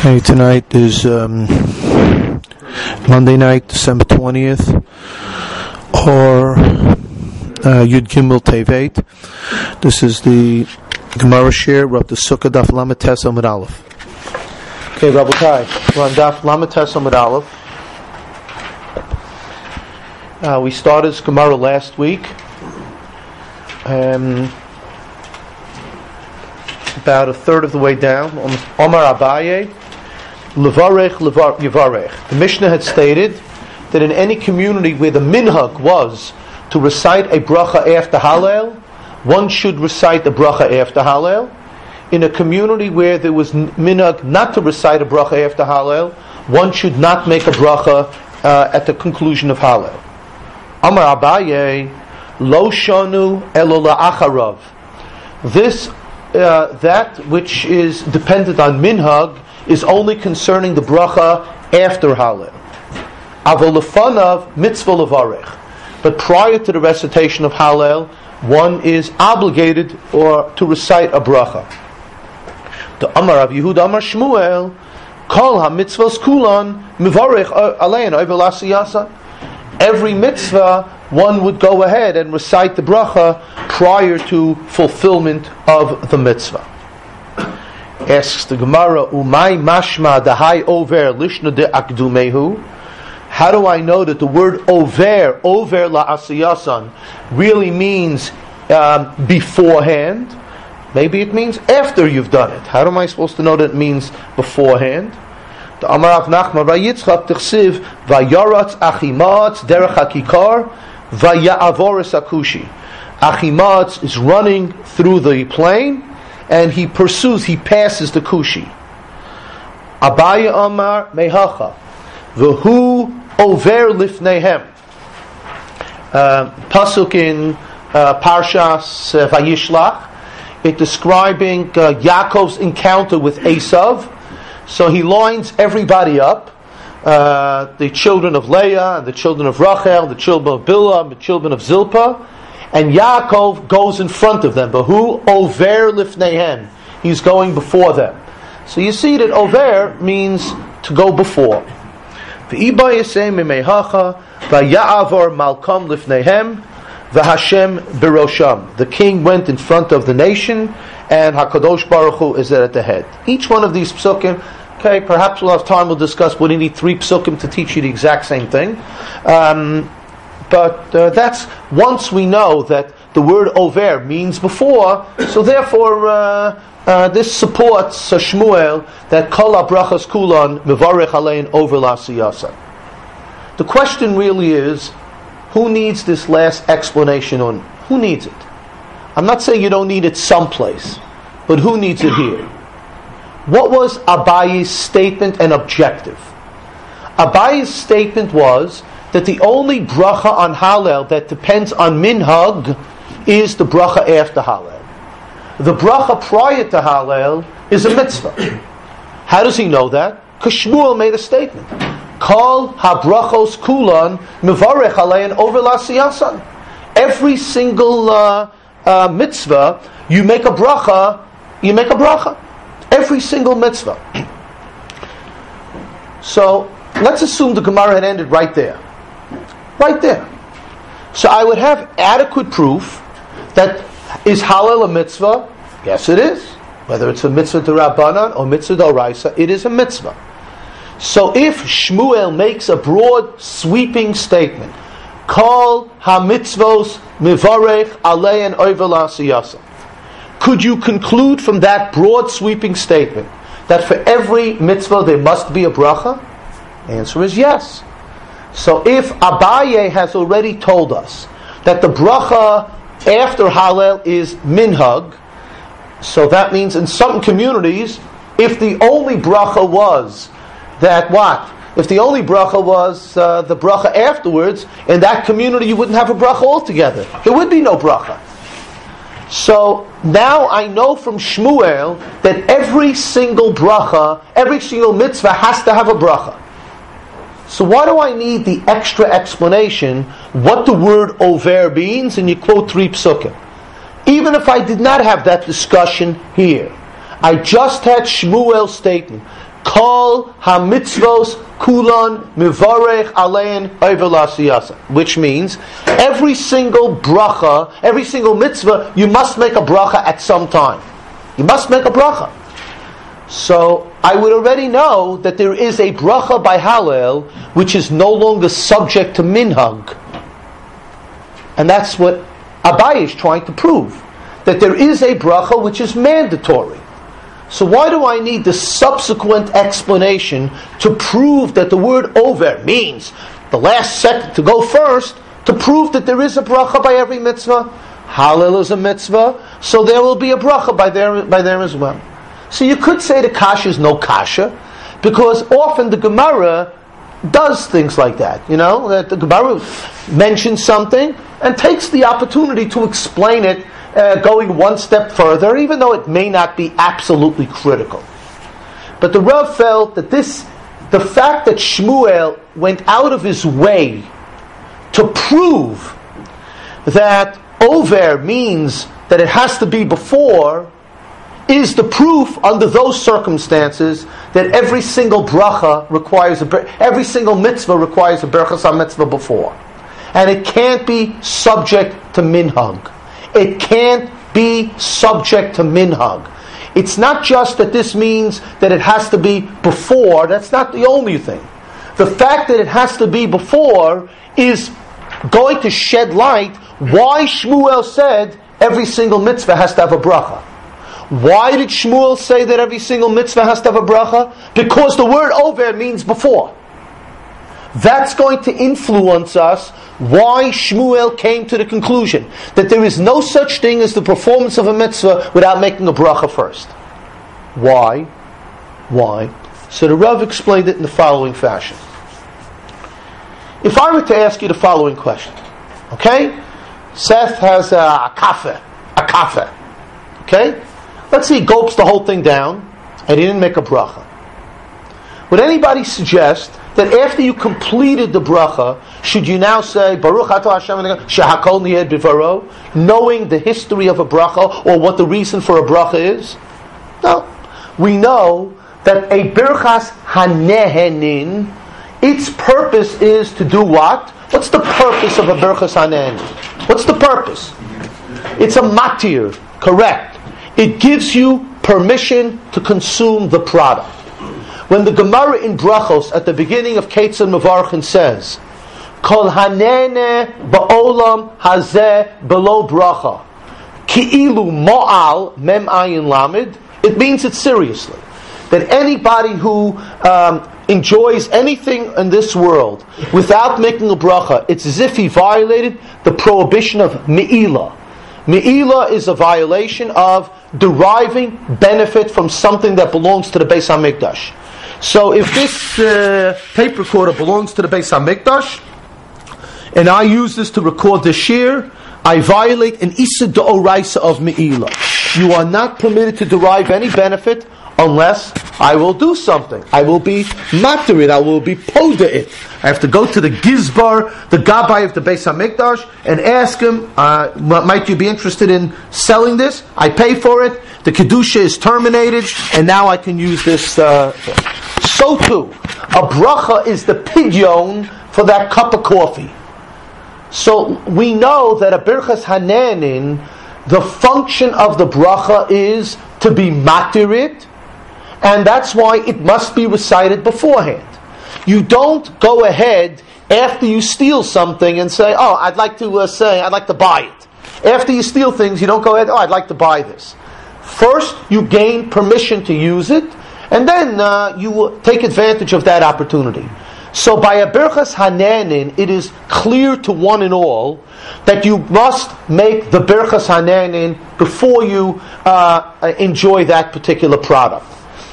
Okay, tonight is Monday night, December 20th, or Yud Gimel Tevet. This is the Gemara share of the Sukkah Daf Lamed Tes Amud Aleph. Okay, Rabotai, we're on Daf Lamed Tes Amud Aleph. We started this Gemara last week. About a third of the way down. Omar Abaye, Levarech Yivarech. The Mishnah had stated that in any community where the minhag was to recite a bracha after Hallel, one should recite the bracha after Hallel. In a community where there was minhag not to recite a bracha after Hallel, one should not make a bracha at the conclusion of Hallel. Omar Abaye, Lo Shanu Elo La'acharav. This that which is dependent on minhag is only concerning the bracha after Hallel. Avol lefanav mitzvah levarech. But prior to the recitation of Hallel, one is obligated or to recite a bracha. The Amar Rav Yehuda Amar Shmuel, Kol ha-mitzvahs kulan mivarech alein ovel asiyasa. Every mitzvah, one would go ahead and recite the bracha prior to fulfillment of the mitzvah. Asks the Gemara, Umay mashma dahai over lishna de akdumehu. How do I know that the word over la'asiyasan, really means beforehand? Maybe it means after you've done it. How am I supposed to know that it means beforehand? The Amar Rav Nachman Vayitzchak Tichsiv Vayaratz Achimatz Derech HaKikar Vaya'avoris Akushi. Achimatz is running through the plain, and he passes the Kushi. Abaya Amar Mehacha V'hu Over Lifnehem. Pasuk in Parshas Vayishlach, it describing Yaakov's encounter with Esav. So he lines everybody up, the children of Leah, and the children of Rachel, the children of Bilhah, the children of Zilpah, and Yaakov goes in front of them. But who over lifneihem? He's going before them. So you see that over means to go before. V'ibay yisem mimehacha v'ya'avor malkam lifneihem v'Hashem birosham. The king went in front of the nation, and HaKadosh Baruch Hu is there at the head. Each one of these psukim, okay, perhaps we'll have time, we'll discuss, would you need 3 psukim to teach you the exact same thing? But that's, once we know that the word over means before, so therefore this supports Shmuel that Kol HaBrachas Kulan Mevarech Alein Over L'Asiyasa. The question really is, who needs this last explanation on? Who needs it? I'm not saying you don't need it someplace, but who needs it here? What was Abaye's statement and objective? Abaye's statement was that the only bracha on Hallel that depends on minhag is the bracha after Hallel. The bracha prior to Hallel is a mitzvah. How does he know that? Because Shmuel made a statement. Kol ha-brachos kulan mevarech alein over l'asiyasan. Every single mitzvah, you make a bracha. Every single mitzvah. So, let's assume the Gemara had ended right there. Right there. So I would have adequate proof that is Hallel a mitzvah? Yes, it is. Whether it's a mitzvah d'Rabbanan or mitzvah d'Oraisa, it is a mitzvah. So if Shmuel makes a broad, sweeping statement, Kol ha-mitzvos mivarech alein ovel l'asiyasa, could you conclude from that broad, sweeping statement that for every mitzvah there must be a bracha? The answer is yes. So if Abaye has already told us that the bracha after Hallel is minhag, so that means in some communities, if the only bracha was that what? If the only bracha was the bracha afterwards, in that community you wouldn't have a bracha altogether. There would be no bracha. So now I know from Shmuel that every single bracha, every single mitzvah has to have a bracha. So why do I need the extra explanation what the word over means, and you quote 3 psukim? Even if I did not have that discussion here, I just had Shmuel's statement. Kol ha-mitzvos kulan mivarech alein over l'asiyasa, which means every single bracha, every single mitzvah, you must make a bracha at some time. You must make a bracha. So I would already know that there is a bracha by Hallel which is no longer subject to minhag. And that's what Abaye is trying to prove. That there is a bracha which is mandatory. So why do I need the subsequent explanation to prove that the word over means the last second to go first, to prove that there is a bracha by every mitzvah? Hallel is a mitzvah, so there will be a bracha by there as well. So you could say the kasha is no kasha, because often the Gemara does things like that. You know, that the Gemara mentions something and takes the opportunity to explain it, going one step further, even though it may not be absolutely critical. But the Rav felt that the fact that Shmuel went out of his way to prove that over means that it has to be before, is the proof under those circumstances that every single bracha every single mitzvah requires a berachas ha-mitzvah before. And it can't be subject to minhag. It can't be subject to minhag. It's not just that this means that it has to be before. That's not the only thing. The fact that it has to be before is going to shed light why Shmuel said every single mitzvah has to have a bracha. Why did Shmuel say that every single mitzvah has to have a bracha? Because the word over means before. That's going to influence us why Shmuel came to the conclusion that there is no such thing as the performance of a mitzvah without making a bracha first. Why? So the Rav explained it in the following fashion. If I were to ask you the following question, okay? Seth has a kafe, okay? Let's say he gulps the whole thing down and he didn't make a bracha. Would anybody suggest that after you completed the bracha, should you now say Baruch Atah Hashem Shehakol Niyeh Bivaro, knowing the history of a bracha or what the reason for a bracha is? No. We know that a Birchas Hanehenin, its purpose is to do what? What's the purpose of a Birchas Hanehenin? What's the purpose? It's a matir, correct. It gives you permission to consume the product. When the Gemara in Brachos at the beginning of Ketzon Mevarchin says, Kol hanene ba'olam hazeh below bracha, ki'ilu mo'al mem ayin lamid, it means it seriously. That anybody who enjoys anything in this world without making a bracha, it's as if he violated the prohibition of me'ilah. Me'ilah is a violation of deriving benefit from something that belongs to the Beis HaMikdash. So if this tape recorder belongs to the Beis HaMikdash, and I use this to record the shir, I violate an Issa D'Oraisa of Me'ilah. You are not permitted to derive any benefit unless I will do something. I will be matir it. I will be poda it. I have to go to the Gizbar, the Gabbai of the Beis HaMikdash, and ask him, might you be interested in selling this? I pay for it. The Kedusha is terminated, and now I can use this. So too, a bracha is the pidyon for that cup of coffee. So we know that a Birchas Hanehenin, the function of the bracha is to be matir it, and that's why it must be recited beforehand. You don't go ahead after you steal something and say, "Oh, I'd like to buy it." After you steal things, you don't go ahead, "Oh, I'd like to buy this." First, you gain permission to use it, and then you will take advantage of that opportunity. So by a Birchas Hanehenin, it is clear to one and all that you must make the Birchas Hanehenin before you enjoy that particular product.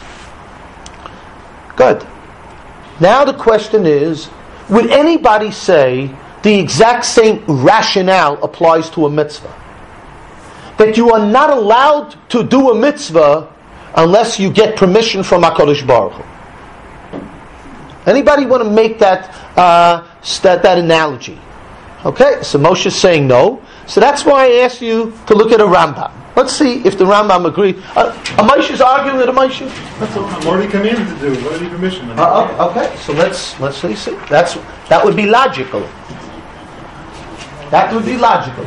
Good. Now the question is, would anybody say the exact same rationale applies to a mitzvah? That you are not allowed to do a mitzvah unless you get permission from HaKadosh Baruch Hu. Anybody want to make that analogy? Okay, so Moshe is saying no. So that's why I asked you to look at a Rambam. Let's see if the Rambam agreed. Amash is arguing with Amash. I'm already commanded to do. What are the permission? Okay, so let's see. That would be logical. That would be logical.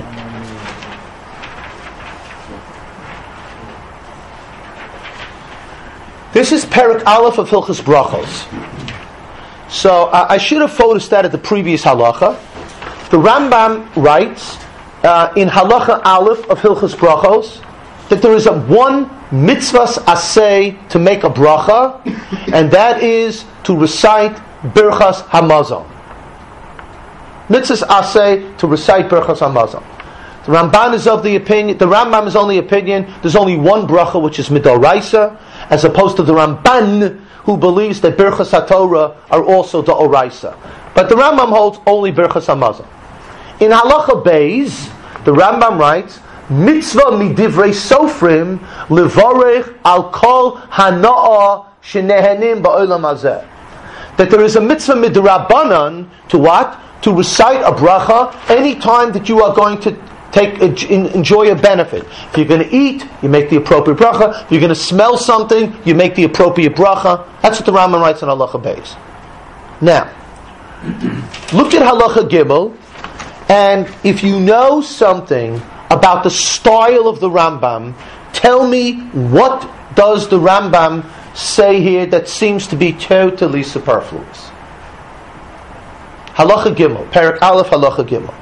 This is Perek Aleph of Hilchos Brachos. So I should have focused that at the previous halacha. The Rambam writes in halacha Aleph of Hilchos Brachos that there is one mitzvahs aseh to make a bracha, and that is to recite Birchas Hamazon. Mitzvahs aseh to recite Birchas Hamazon. The Ramban is of the opinion. The Rambam is only opinion. There's only one bracha, which is midoraisa, as opposed to the Ramban, who believes that Birchas HaTorah are also the Oraisa. But the Rambam holds only Birchas Hamazon. In Halacha Beis, the Rambam writes, Mitzvah midivrei sofrim levorech al kol hana'a shenehenim ba'olam hazeh. That there is a mitzvah midrabanan to what? To recite a bracha any time that you are going to enjoy a benefit. If you're going to eat, you make the appropriate bracha. If you're going to smell something, you make the appropriate bracha. That's what the Rambam writes in Halacha Beis. Now, look at Halacha Gimel, and if you know something about the style of the Rambam, tell me what does the Rambam say here that seems to be totally superfluous. Halacha Gimel, Perek Aleph, Halacha Gimel.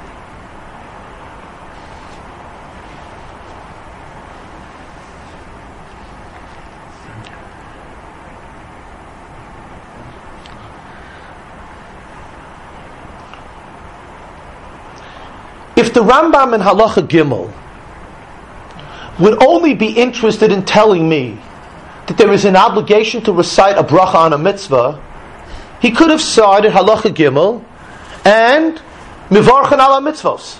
If the Rambam in Halacha Gimel would only be interested in telling me that there is an obligation to recite a bracha on a mitzvah, he could have started Halacha Gimel and Mivarchen ala mitzvos.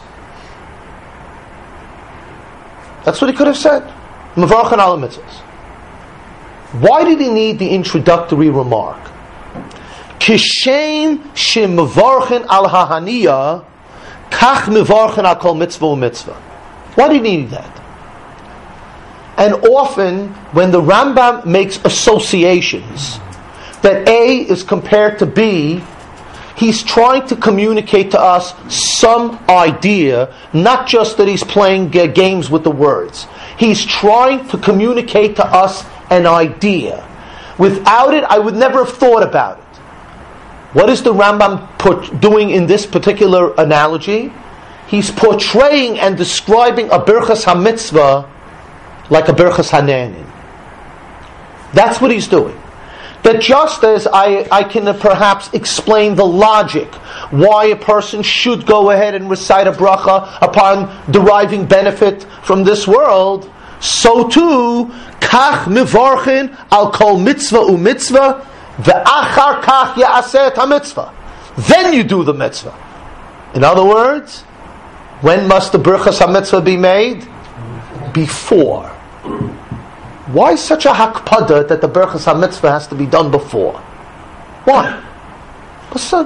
That's what he could have said. Mivarchen ala mitzvos. Why did he need the introductory remark? Kishem shemivarchen al hahaniya kach mivarchen al kol mitzvah mitzvah. Why did he need that? And often, when the Rambam makes associations that A is compared to B, he's trying to communicate to us some idea, not just that he's playing games with the words. He's trying to communicate to us an idea. Without it, I would never have thought about it. What is the Rambam doing in this particular analogy? He's portraying and describing a Birchas HaMitzvah like a Birchas HaNe'anin. That's what he's doing. That just as I can perhaps explain the logic why a person should go ahead and recite a bracha upon deriving benefit from this world, so too, kach mivarchin al kol mitzvah u'mitzvah ve'achar kach ya'aseh ha-mitzvah. Then you do the mitzvah. In other words, when must the Birchas HaMitzvah be made? Before. Why such a hakpada that the Birchas HaMitzvah has to be done before? Why? So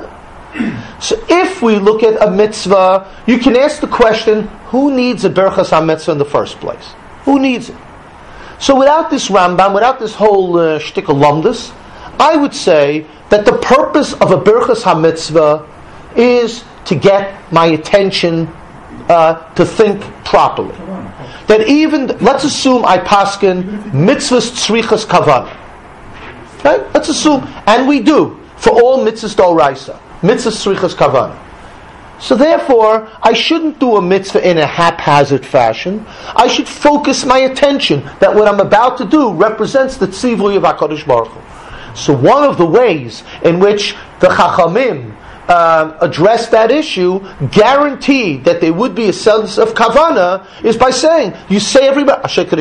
if we look at a mitzvah, you can ask the question, who needs a Birchas HaMitzvah in the first place? Who needs it? So without this Rambam, without this whole shtick of lumdus, I would say that the purpose of a Birchas HaMitzvah is to get my attention to think properly. That even, let's assume I paskin mitzvahs tzrichas kavanah. Okay? Let's assume, and we do, for all mitzvahs d'oraisa, mitzvahs tzrichas kavanah. So therefore, I shouldn't do a mitzvah in a haphazard fashion. I should focus my attention that what I'm about to do represents the tzivui of HaKadosh Baruch Hu. So one of the ways in which the Chachamim address that issue, guaranteed that there would be a sense of kavana, is by saying, you say everybody,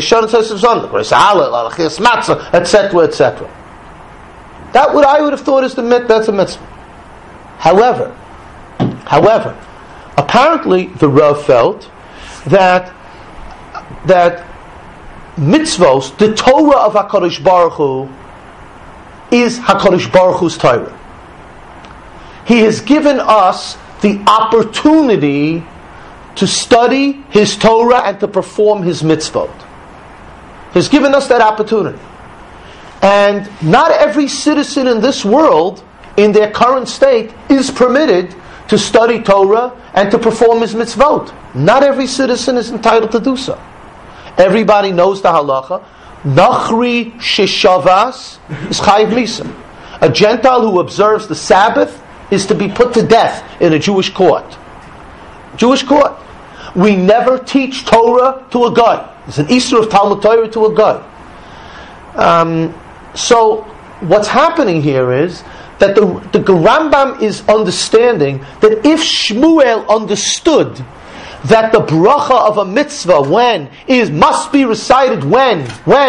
etc., etc. That what I would have thought is that's a mitzvah. However, apparently the Rav felt that mitzvos, the Torah of HaKadosh Baruch Hu, is HaKadosh Baruch Hu's Torah. He has given us the opportunity to study his Torah and to perform his mitzvot. He's given us that opportunity. And not every citizen in this world, in their current state, is permitted to study Torah and to perform his mitzvot. Not every citizen is entitled to do so. Everybody knows the halacha. Nachri sheshavas is chayiv misa. A Gentile who observes the Sabbath is to be put to death in a Jewish court. Jewish court. We never teach Torah to a guy. It's an Isur of Talmud Torah to a guy. So what's happening here is that the Rambam is understanding that if Shmuel understood that the bracha of a mitzvah must be recited when?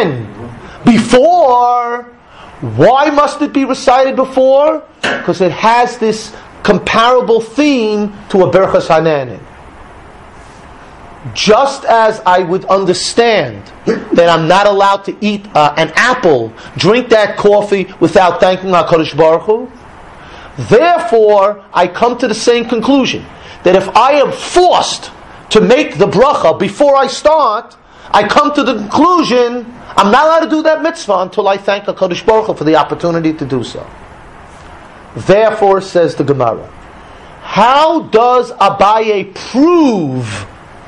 Before. Why must it be recited before? Because it has this comparable theme to a Berchas Hananin. Just as I would understand that I'm not allowed to eat an apple, drink that coffee without thanking HaKadosh Baruch Hu, therefore I come to the same conclusion, that if I am forced to make the bracha before I start, I come to the conclusion I'm not allowed to do that mitzvah until I thank HaKadosh Baruch Hu for the opportunity to do so. Therefore, says the Gemara, how does Abaye prove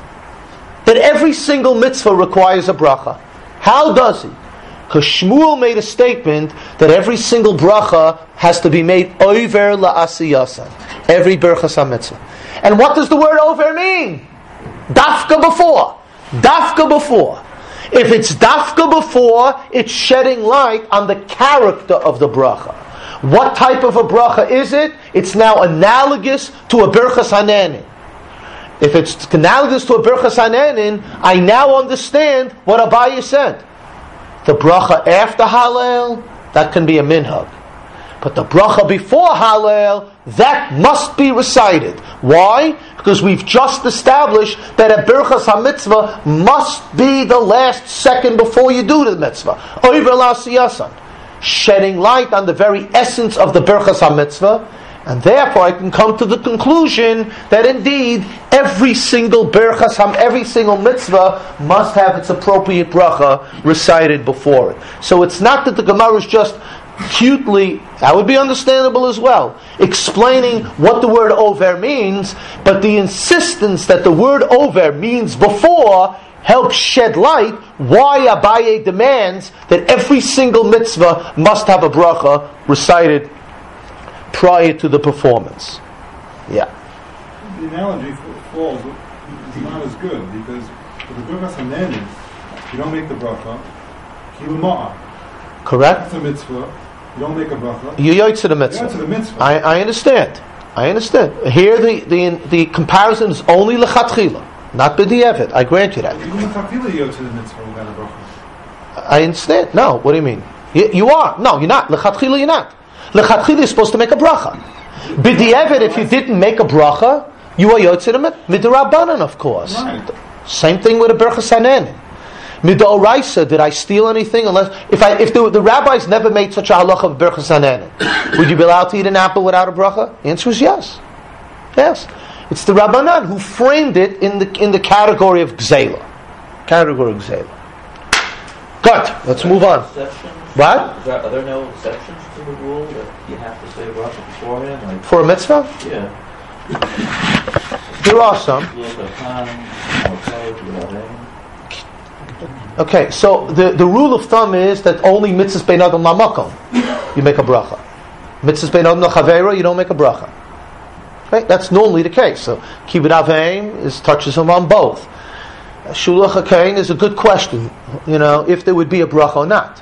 that every single mitzvah requires a bracha? How does he? Because Shmuel made a statement that every single bracha has to be made over la'asiyasan, every berachas mitzvah. And what does the word over mean? Dafka before. Dafka before. If it's dafka before, it's shedding light on the character of the bracha. What type of a bracha is it? It's now analogous to a berachas hananin. If it's analogous to a berachas hananin, I now understand what Abaye said. The bracha after Hallel, that can be a minhag. But the bracha before Hallel, that must be recited. Why? Because we've just established that a Berchas HaMitzvah must be the last second before you do the mitzvah. Oiver la'asiyasan. Shedding light on the very essence of the Berchas HaMitzvah. And therefore I can come to the conclusion that indeed every single Berchas every single mitzvah must have its appropriate bracha recited before it. So it's not that the Gemara is just cutely, that would be understandable as well, explaining what the word over means, but the insistence that the word over means before helps shed light why Abaye demands that every single mitzvah must have a bracha recited prior to the performance. Yeah. The analogy falls is not as good, because for the Berchas Hananin, you don't make the bracha, kilu ma'ah. Correct? That's a mitzvah. You don't make a bracha. You yotze the mitzvah. You yotze the mitzvah. I understand. Here the comparison is only lechatchila, not b'di'evet. I grant you that. Even lechatchila you yotze the mitzvah without a bracha. I understand. No, what do you mean? You are. No, you're not. Lechatchila you're not. Lechatchila is supposed to make a bracha. B'di'evet, if you didn't make a bracha, you are yotze the midrabanan, of course. Right. Same thing with a berachas hananin. Midoraisa, did I steal anything? Unless if the rabbis never made such a halacha of berachas hananin, would you be allowed to eat an apple without a bracha? The answer is yes. Yes, it's the Rabbanan who framed it in the category of gzeila. Category of gzeila. Good. Let's move on. What? Are there no exceptions to the rule that you have to say bracha beforehand? Like, for a mitzvah? Yeah. There are some. Okay, so the rule of thumb is that only mitzvahs bein adam lamakom you make a bracha. Mitzvahs bein adam lachavera you don't make a bracha. Okay, that's normally the case. So kibbud aveim touches him on both. Shulach hakein is a good question. If there would be a bracha or not.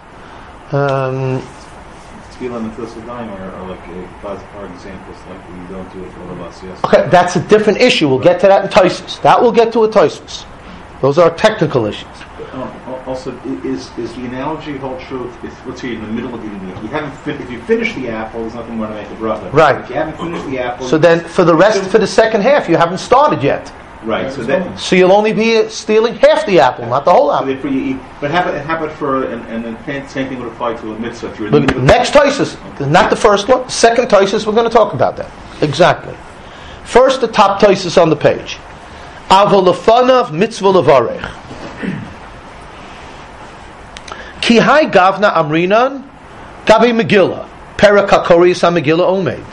Okay, that's a different issue. We'll get to that in Tosfos. That we'll get to a Tosfos. Those are technical issues. Also, is the analogy hold true if, let's say, in the middle of the evening, if you finish the apple, there's nothing more to make a bracha. Right. If you haven't finished the apple, so then for the second half, you haven't started yet. Right. So you'll only be stealing half the apple, not the whole apple. But how about for and the same thing would apply to a mitzvah. If you're next Tosfos, not the first one. Second Tosfos, we're going to talk about that exactly. First, the top Tosfos on the page. Aval lefanav mitzvah levarech. Ki hai gavna amrinan gabi Megillah. Perak HaKoriyas HaMegillah Omed.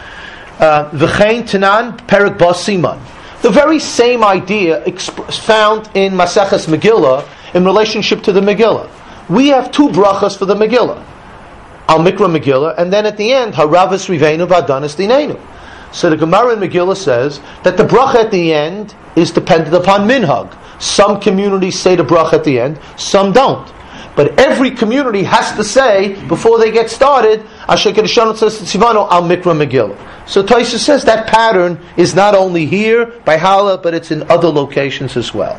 V'chein Tanan Perak Bas Siman. The very same idea found in Maseches Megillah in relationship to the Megillah. We have two brachas for the Megillah. Al Mikra Megillah, and then at the end, Haravas Riveinu V'Adanis Dinenu. So the Gemara in Megillah says that the bracha at the end is dependent upon minhag. Some communities say the bracha at the end, some don't. But every community has to say, before they get started, Asher Kedeshanu says Tzivanu Al Mikra Megillah. So Taisa says that pattern is not only here by Hala, but it's in other locations as well.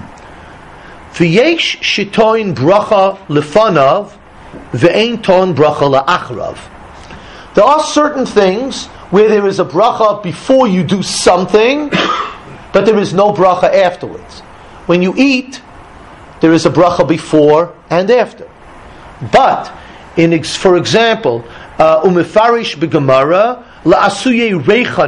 V'yesh shitoin bracha lefanav, ve'ein ton bracha la'achrav. There are certain things where there is a bracha before you do something, but there is no bracha afterwards. When you eat, there is a bracha before and after. But, for example, umefarish begemara la'asuye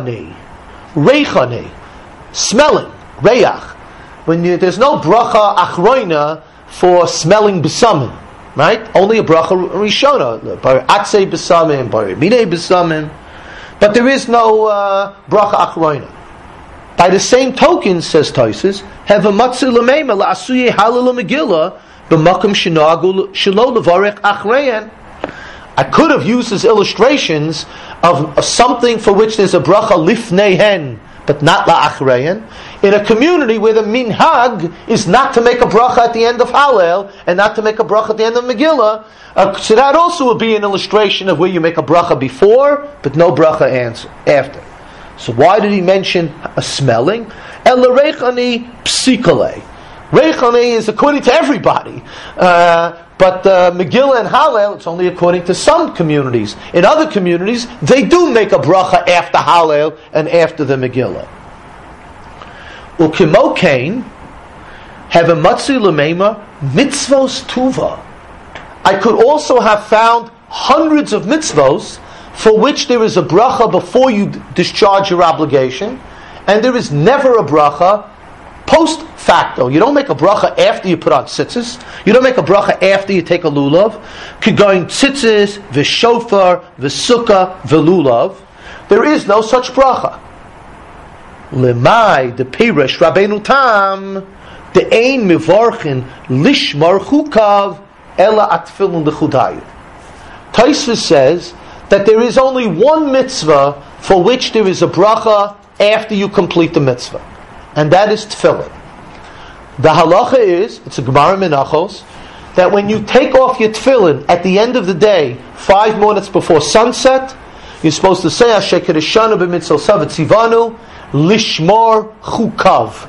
reichane, smelling, reach. When there's no bracha achroina for smelling besamim, right? Only a bracha rishona, bar atzei besamim, bar minei besamim, but there is no bracha achroina. By the same token, says Tosfos, have a matzu l'meima la'asuye halal megillah b'makom shenagu shelo levarech achreyan. I could have used as illustrations of something for which there's a bracha lifnei hen, but not la'achreyan, in a community where the minhag is not to make a bracha at the end of Hallel and not to make a bracha at the end of Megillah. So that also would be an illustration of where you make a bracha before, but no bracha after. So why did he mention a smelling? El reichani psikale. Reichani is according to everybody. But Megillah and Hallel, it's only according to some communities. In other communities, they do make a bracha after Hallel and after the Megillah. Ukimo kain, have a matzu l'meima mitzvos tuva. I could also have found hundreds of mitzvos for which there is a bracha before you discharge your obligation, and there is never a bracha post facto. You don't make a bracha after you put on tzitzis. You don't make a bracha after you take a lulav. Kegoin tzitzis, v'shofar, v'sukkah, v'lulav. There is no such bracha. Lemai de pirish Rabbeinu Tam de ein mivarchin lishmar chukav ela atfilun lechudayim. Tosfos says that there is only one mitzvah for which there is a bracha after you complete the mitzvah, and that is tefillin. The halacha is, it's a Gemara Menachos, that when you take off your tefillin at the end of the day, 5 minutes before sunset, you're supposed to say Asher Kedeshanu b'mitzvosav tzivanu lishmar chukav.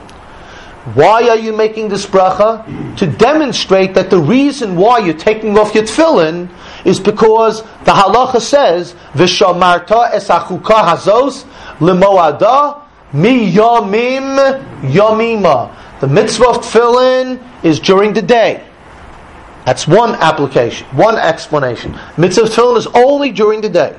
Why are you making this bracha? To demonstrate that the reason why you're taking off your tefillin is because the halacha says v'shamarta es hachukah hazos l'moada mi yomim yomima. The mitzvah of tefillin is during the day. That's one application, one explanation. Mitzvah of tefillin is only during the day.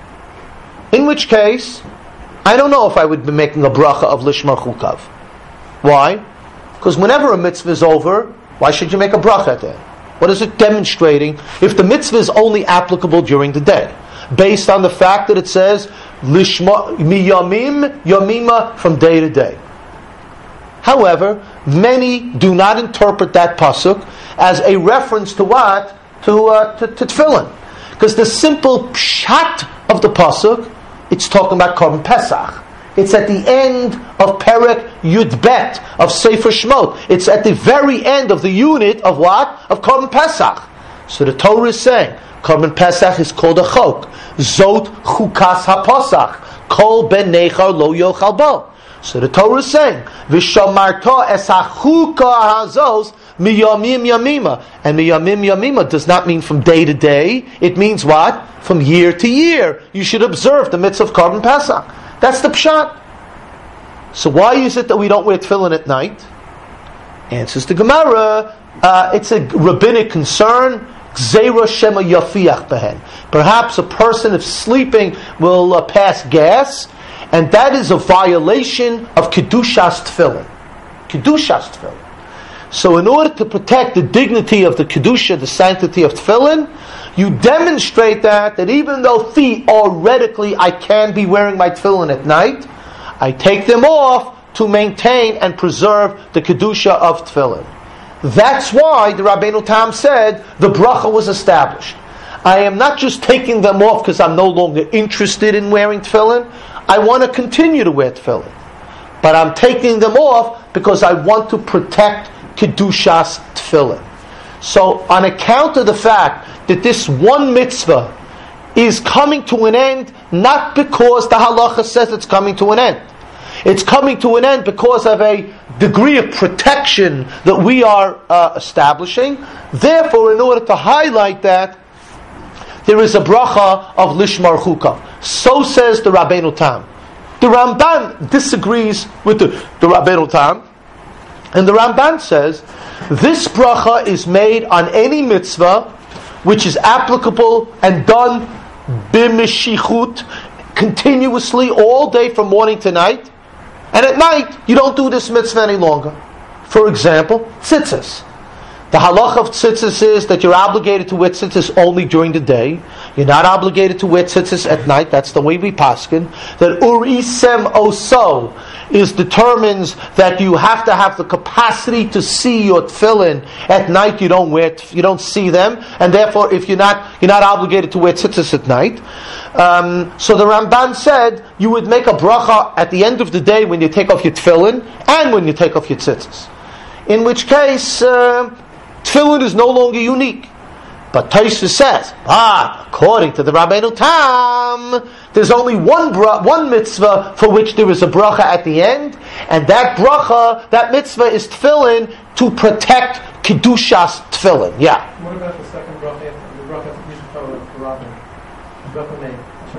In which case, I don't know if I would be making a bracha of lishmar chukav. Why? Because whenever a mitzvah is over, why should you make a bracha at that? What is it demonstrating? If the mitzvah is only applicable during the day, based on the fact that it says lishma miyamim yamima, from day to day. However, many do not interpret that pasuk as a reference to what? To tefillin, because the simple pshat of the pasuk, it's talking about Korban Pesach. It's at the end of Perek Yud Bet of Sefer Shemot. It's at the very end of the unit of what? Of Korban Pesach. So the Torah is saying Korban Pesach is called a chok. Zot chukas haposach. Kol ben nechar lo yochal bo. So the Torah is saying V'shamarta es hachuka hazos miyamim yamima. And miyamim yamima does not mean from day to day. It means what? From year to year. You should observe the mitzvah of Korban Pesach. That's the pshat. So why is it that we don't wear tefillin at night? Answers the Gemara. It's a rabbinic concern. Gzeira shema yafiach behen. Perhaps a person, if sleeping, will pass gas, And that is a violation of Kedushas Tefillin. Kedushas Tefillin. So in order to protect the dignity of the Kedusha, the sanctity of Tefillin, you demonstrate that even though theoretically I can be wearing my Tefillin at night, I take them off to maintain and preserve the Kedusha of Tefillin. That's why the Rabbeinu Tam said the bracha was established. I am not just taking them off because I'm no longer interested in wearing Tefillin. I want to continue to wear Tefillin. But I'm taking them off because I want to protect Kedushas Tefillin. So on account of the fact that this one mitzvah is coming to an end, not because the halacha says it's coming to an end. It's coming to an end because of a degree of protection that we are establishing. Therefore, in order to highlight that, there is a bracha of Lishmar Chukah. So says the Rabbeinu Tam. The Ramban disagrees with the Rabbeinu Tam. And the Ramban says, this bracha is made on any mitzvah which is applicable and done b'mishichut, continuously all day from morning to night. And at night, you don't do this mitzvah any longer. For example, tzitzis. The halach of tzitzis is that you're obligated to wear tzitzis only during the day. You're not obligated to wear tzitzis at night. That's the way we paskin. That urisem oso determines that you have to have the capacity to see your tefillin at night. You don't see them, and therefore, if you're not obligated to wear tzitzis at night. So the Ramban said you would make a bracha at the end of the day when you take off your tefillin and when you take off your tzitzis. In which case, tefillin is no longer unique. But Tosfos says, according to the Rabbeinu Tam, there's only one mitzvah for which there is a bracha at the end, and that bracha, that mitzvah is tefillin to protect Kedushas tefillin. Yeah. What about the second bracha, the bracha of Rabin? The bracha name.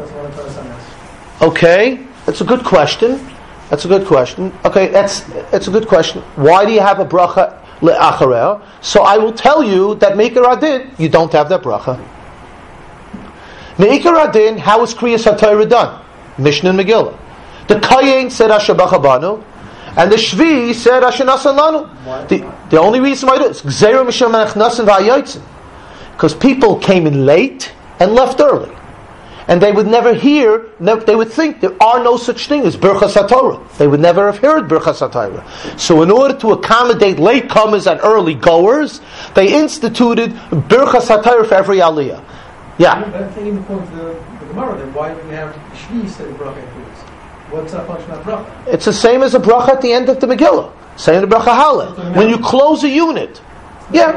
Okay, that's a good question. Okay, that's a good question. Why do you have a bracha le'achareh? So I will tell you that Meikar Adin, you don't have that bracha. Meikar Adin, how is Kriyas HaTorah done? Mishnah and Megillah. The Kayin said Asher Bachabanu, and the Shvi said Asher Nasan Lanu. The only reason why I do it is Gzeira Misham Nasan V'Hayotzin, because people came in late and left early. And they would never hear, they would think there are no such thing as Birchas HaTorah. They would never have heard Birchas HaTorah. So in order to accommodate latecomers and early goers, they instituted Birchas HaTorah for every aliyah. Yeah? That's even according to the Gemara, then why do we have Shvi say the bracha includes? What's that function of bracha? It's the same as a bracha at the end of the Megillah. Same the bracha Haleh. When you close a unit. Yeah.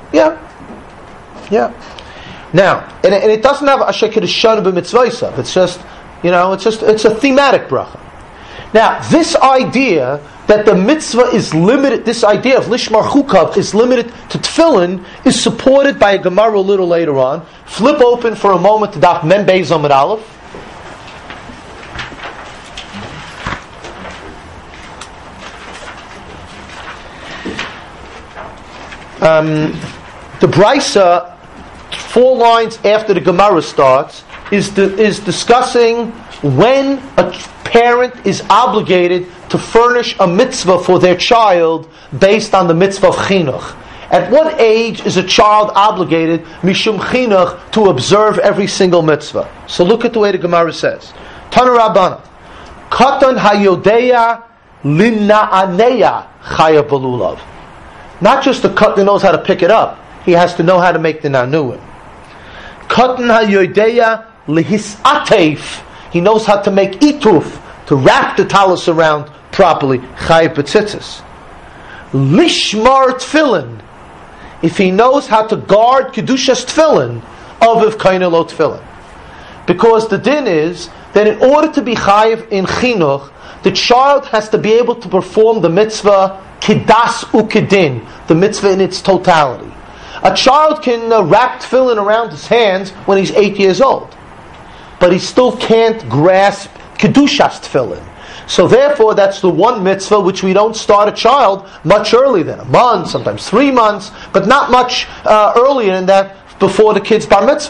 Now, and it doesn't have Asher Kedushan b'mitzvaysav. It's just, it's a thematic bracha. Now, this idea that the mitzvah is limited, this idea of Lishmar Chukah is limited to tefillin, is supported by a Gemara a little later on. Flip open for a moment to Daf Mem Beis Amud Aleph. The Brisa, 4 lines after the Gemara starts, is discussing when a parent is obligated to furnish a mitzvah for their child based on the mitzvah of chinuch. At what age is a child obligated, mishum chinuch, to observe every single mitzvah? So look at the way the Gemara says. Tana Rabbana, Katan hayodeya linna'aneya chaya belulav. Not just the katan knows how to pick it up, he has to know how to make the nanuim. Katan hayodeya lihisatef. He knows how to make ituf, to wrap the talis around properly. Chayav b'tzitzis. Lishmar tefillin. If he knows how to guard kedushas tefillin, aviv kaina lo tefillin. Because the din is that in order to be chayav in chinuch, the child has to be able to perform the mitzvah kidas ukedin, the mitzvah in its totality. A child can wrap tefillin around his hands when he's 8 years old, but he still can't grasp kedushas tefillin. So therefore, that's the one mitzvah which we don't start a child much earlier than a month, sometimes 3 months, but not much earlier than that before the kid's bar mitzvah.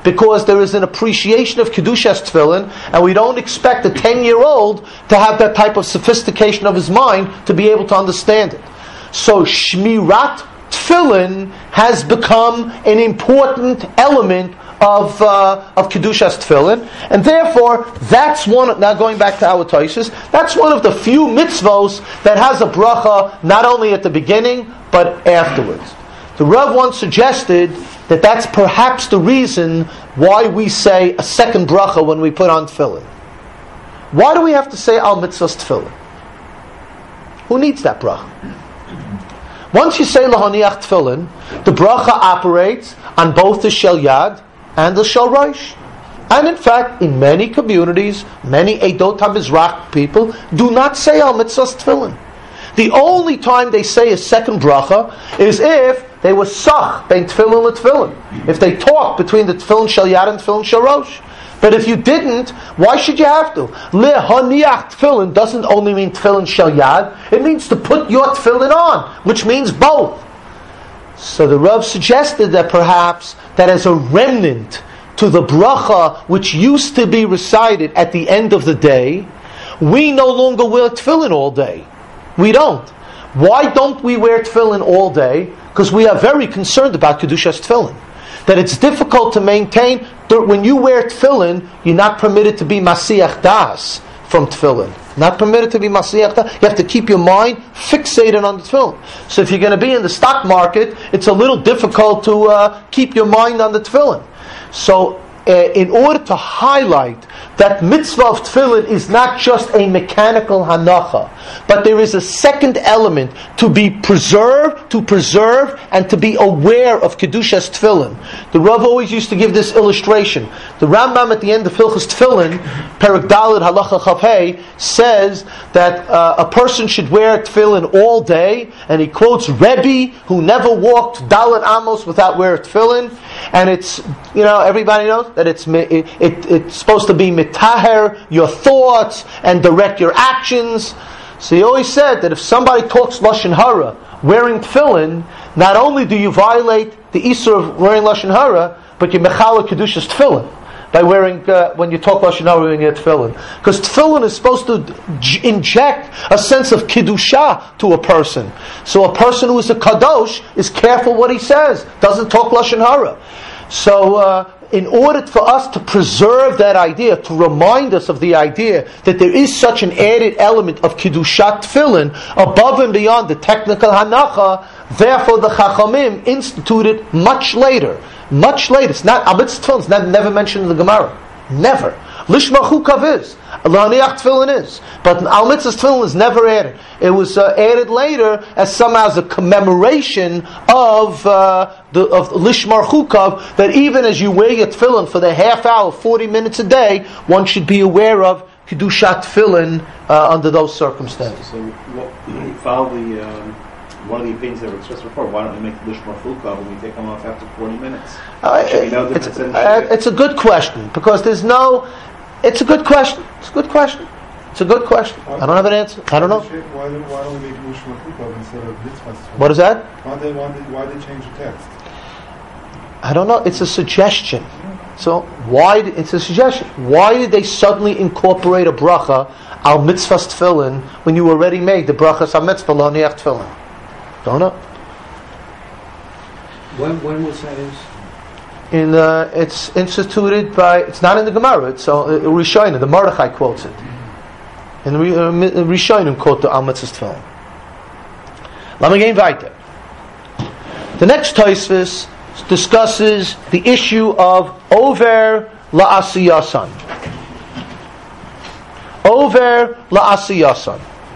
because there is an appreciation of Kedushas Tefillin, and we don't expect a 10-year-old to have that type of sophistication of his mind to be able to understand it. So Shmirat Tefillin has become an important element of Kedushas Tefillin, and therefore that's one. Now going back to our Toshis, that's one of the few mitzvos that has a bracha not only at the beginning but afterwards. The Rav once suggested that that's perhaps the reason why we say a second bracha when we put on tefillin. Why do we have to say al mitzvahs tefillin? Who needs that bracha? Once you say lahaniach tefillin, the bracha operates on both the shel yad and the shel rosh. And in fact, in many communities, many Eidot HaMizrach people do not say al mitzvahs tefillin. The only time they say a second bracha is if they were sach bein tefillin le tefillin. If they talk between the tefillin shel yad and tefillin shel rosh. But if you didn't, why should you have to? Lehaniach tefillin doesn't only mean tefillin shel yad. It means to put your tefillin on, which means both. So the Rav suggested that perhaps that as a remnant to the bracha which used to be recited at the end of the day, we no longer wear tefillin all day. We don't. Why don't we wear tefillin all day? Because we are very concerned about Kedushas Tefillin. That it's difficult to maintain. When you wear tefillin, you're not permitted to be Masiach Das from tefillin. Not permitted to be Masiach Das. You have to keep your mind fixated on the tefillin. So if you're going to be in the stock market, it's a little difficult to keep your mind on the tefillin. So in order to highlight that mitzvah of tefillin is not just a mechanical hanacha, but there is a second element to be preserved, to preserve, and to be aware of Kedushas Tefillin. The Rav always used to give this illustration. The Rambam at the end of Hilchos Tefillin, Perek Daled Halacha Chav Hei, says that a person should wear tefillin all day, and he quotes Rebbe, who never walked Dalet Amos without wearing tefillin, and it's, everybody knows that it's supposed to be mitaher your thoughts and direct your actions. So he always said that if somebody talks Lashon Hara wearing tefillin, not only do you violate the Isur of wearing Lashon Hara, but you mechala Kedushas Tefillin by wearing, when you talk Lashon Hara wearing your tefillin. Because tefillin is supposed to inject a sense of Kedusha to a person. So a person who is a Kadosh is careful what he says, doesn't talk Lashon Hara. So in order for us to preserve that idea, to remind us of the idea that there is such an added element of Kiddushat Tefillin above and beyond the technical Hanacha, therefore the Chachamim instituted much later. It's not, Amitz Tefillin is never mentioned in the Gemara. Never. Lishma Chukav is. Lahaniach Tefillin is. But Al Mitzvah's Tefillin is never added. It was added later as somehow as a commemoration of Lishmar Chukav, that even as you wear your Tefillin for the half hour, 40 minutes a day, one should be aware of Kedushat Tefillin under those circumstances. So you follow one of the opinions that were expressed before. Why don't we make the Lishmar Chukav when we take them off after 40 minutes? It's a good question, because there's no... It's a good question. I don't have an answer. I don't know. Why don't we make Lishmar Chukav instead of Mitzvahs? What is that? Why they change the text? I don't know. It's a suggestion. So it's a suggestion. Why did they suddenly incorporate a bracha al mitzvahs tefillin when you already made the brachas al mitzvah laniach tefillin? Don't know. When was that? It's instituted by. It's not in the Gemara. It's Rishonim. The Mordechai quotes it. And Rishonim quote the al mitzvahs tefillin. Let me get weiter. The next Tosfos discusses the issue of over la'asiyasan. Over la'asiyasan.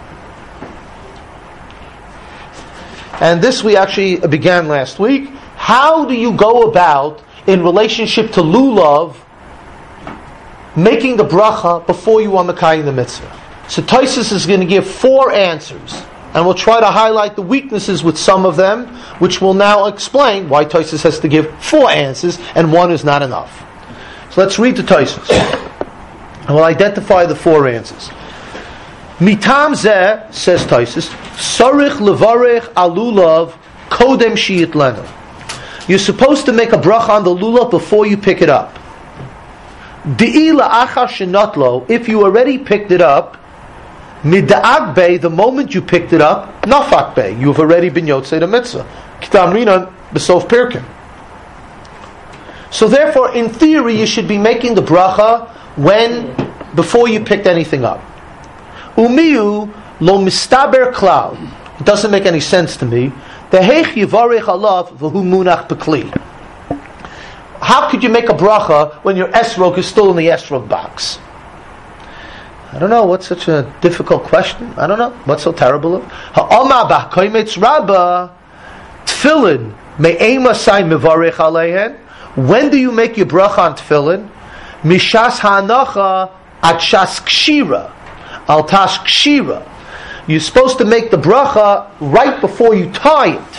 And this we actually began last week. How do you go about, in relationship to lulav, making the bracha before you are mekayim the mitzvah? So Tosfos is going to give 4 answers. And we'll try to highlight the weaknesses with some of them, which will now explain why Tosfos has to give 4 answers and 1 is not enough. So let's read the Tosfos. And we'll identify the 4 answers. Mitam zeh, says Tosfos, Sarich levarech alulav kodem shiit lenu. You're supposed to make a bracha on the lulav before you pick it up. If you already picked it up, mid'ag bey, the moment you picked it up, nafak bey, you've already been yotzei the mitzvah. Kitamrinan b'sof pirkim. So therefore, in theory, you should be making the bracha before you picked anything up. Umiyu lo mistaber klal. It doesn't make any sense to me. Dehech yivarech alav v'hu munach b'kli. How could you make a bracha when your esrog is still in the esrog box? I don't know. What's such a difficult question? I don't know. What's so terrible? Ha'ama b'koimetz rabba tefillin me'ema sai mevarech aleihen. When do you make your bracha on tefillin? Mishas ha'anacha at shas kshira. Al tash kshira. You're supposed to make the bracha right before you tie it.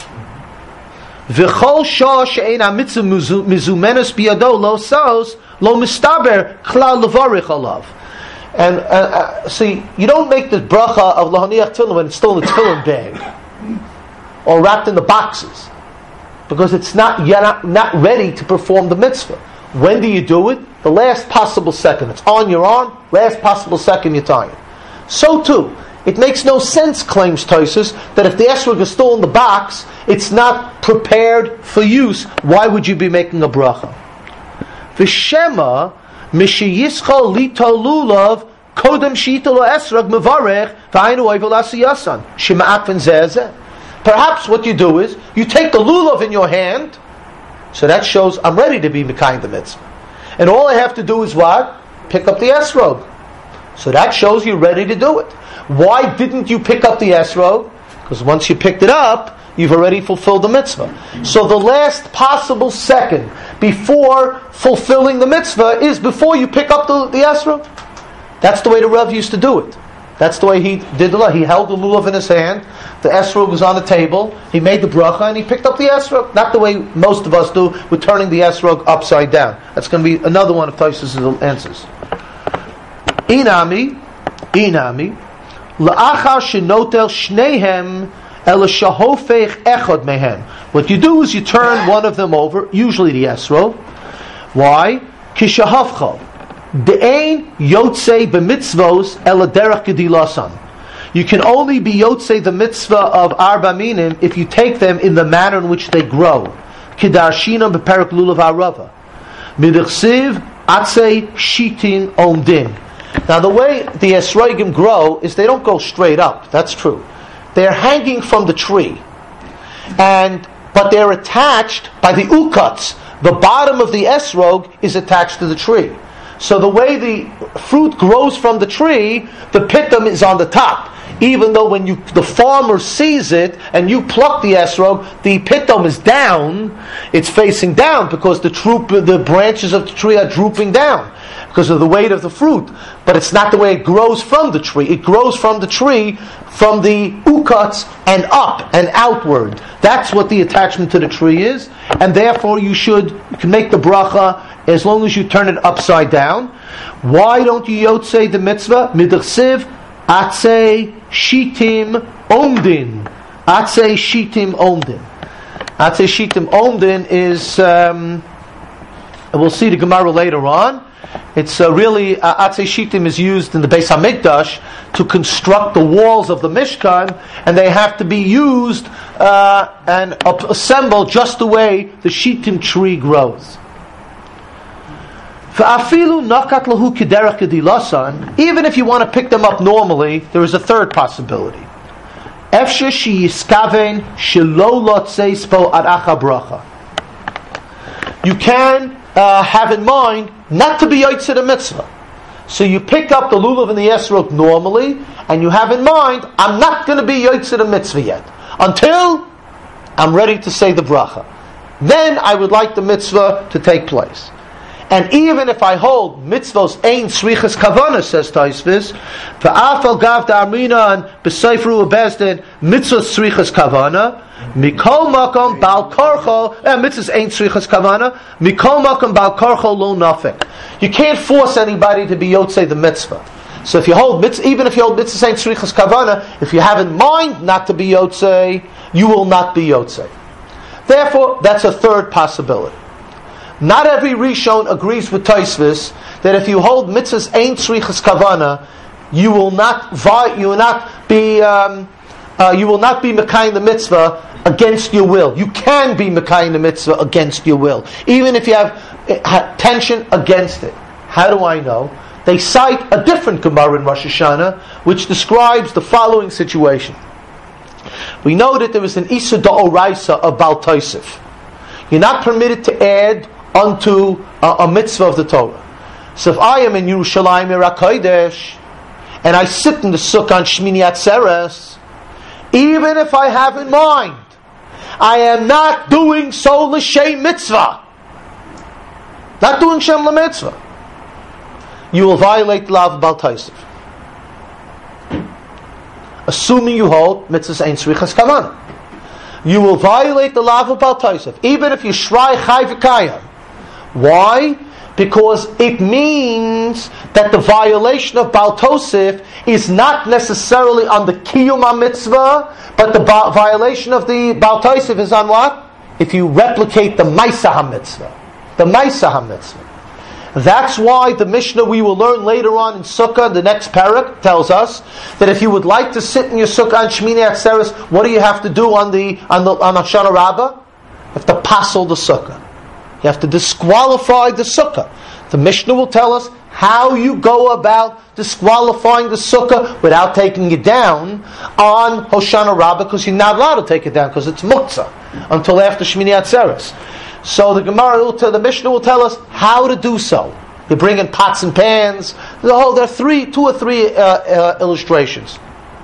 V'chol shah she'ein ha'mitzvah mizumenes biyado lo saos lo mistaber klal levarich alav. And see, you don't make the bracha of lahaniach tefillin when it's still in the tefillin bag or wrapped in the boxes, because it's not ready to perform the mitzvah. When do you do it? The last possible second. It's on your arm. Last possible second you tie it. So too, it makes no sense, claims Tosfos, that if the esrog is still in the box, it's not prepared for use. Why would you be making a bracha? V'shema mishiyischa lito lulav kodem shitalo esrog mevarech v'aynu oivel asiyasan shema'atven zeh. Perhaps what you do is you take the lulav in your hand, so that shows I'm ready to be mekayim the mitzvah, and all I have to do is what? Pick up the esrog. So that shows you're ready to do it. Why didn't you pick up the esrog? Because once you picked it up, you've already fulfilled the mitzvah. So the last possible second before fulfilling the mitzvah is before you pick up the esrog. That's the way the Rav used to do it. That's the way he did the law. He held the lulav in his hand, the esrog was on the table, he made the bracha, and he picked up the esrog. Not the way most of us do, with turning the esrog upside down. That's going to be another one of Tosfos' answers. Inami, la'achar shenotel shnehem el shahofech echad mehem. What you do is you turn one of them over, usually the esrog. Why? Kishahavcha. De'ein yotzei b'mitzvos el derech gedilasan. You can only be yotzei the mitzvah of arba minim if you take them in the manner in which they grow. Kidarshinam b'perek lulav arava. Midachsiv atzei shitin omdin. Now the way the esrogim grow is they don't go straight up. That's true. They're hanging from the tree, but they're attached by the ukats. The bottom of the esrog is attached to the tree. So the way the fruit grows from the tree, the pitum is on the top. Even though when the farmer sees it and you pluck the esrog, the pitum is down. It's facing down because the branches of the tree are drooping down because of the weight of the fruit. But it's not the way it grows from the tree. It grows from the tree, from the ukats and up and outward. That's what the attachment to the tree is, and therefore you can make the bracha as long as you turn it upside down. Why don't you yotzei the mitzvah? Midachsiv atzei shitim omdin. Atzei shitim omdin. Atzei shitim omdin is, we'll see the Gemara later on. It's really, Atzei Shitim is used in the Beis HaMikdash to construct the walls of the Mishkan, and they have to be used and assembled just the way the Shitim tree grows. Even if you want to pick them up normally, there is a third possibility. You can have in mind not to be yotzei the mitzvah. So you pick up the lulav and the esrog normally, and you have in mind, I'm not going to be yotzei the mitzvah yet, until I'm ready to say the bracha. Then I would like the mitzvah to take place. And even if I hold mitzvos ein srichas kavana, says Tosfos, v'afal gav da'armina and b'seifru u'bezdin mitzvos srichas kavana, mikol makom bal korcho, mitzvos ein srichas kavana, mikol makom bal korcho lo nafik. You can't force anybody to be yotzei the mitzvah. So if you hold mitzvah, even if you hold mitzvos ein srichas kavana, if you have in mind not to be yotzei, you will not be yotzei. Therefore, that's a third possibility. Not every Rishon agrees with Tosfos that if you hold mitzvahs ain't tzrichas kavana, you will not be mekayim the mitzvah against your will. You can be mekayim the mitzvah against your will, even if you have tension against it. How do I know? They cite a different Gemara in Rosh Hashanah, which describes the following situation. We know that there is an Issa D'Oraisa of Baal Tosef. You're not permitted to add unto a mitzvah of the Torah. So if I am in Yerushalayim Kodesh and I sit in the Sukkah on Shmini Atzeres, even if I have in mind, I am not doing so l'shem mitzvah. Not doing Shem l'mitzvah. You will violate the law of Baal Tosef. Assuming you hold mitzvahs ain't tzrichas kavanah. You will violate the law of Baal Tosef, even if you shrei chai v'kayam. Why? Because it means that the violation of Baal Tosef is not necessarily on the Kiyum HaMitzvah, but the violation of the Baal Tosef is on what? If you replicate the Maisa HaMitzvah. The Maisa HaMitzvah. That's why the Mishnah we will learn later on in Sukkah, the next parak, tells us that if you would like to sit in your Sukkah on Shmini Atzeres, what do you have to do on Hoshana Rabbah? You have to passel the Sukkah. You have to disqualify the Sukkah. The Mishnah will tell us how you go about disqualifying the Sukkah without taking it down on Hoshana Rabbah, because you're not allowed to take it down because it's muktzah until after Shmini Atzeres. So the the Mishnah will tell us how to do so. You bring in pots and pans. There are two or three illustrations.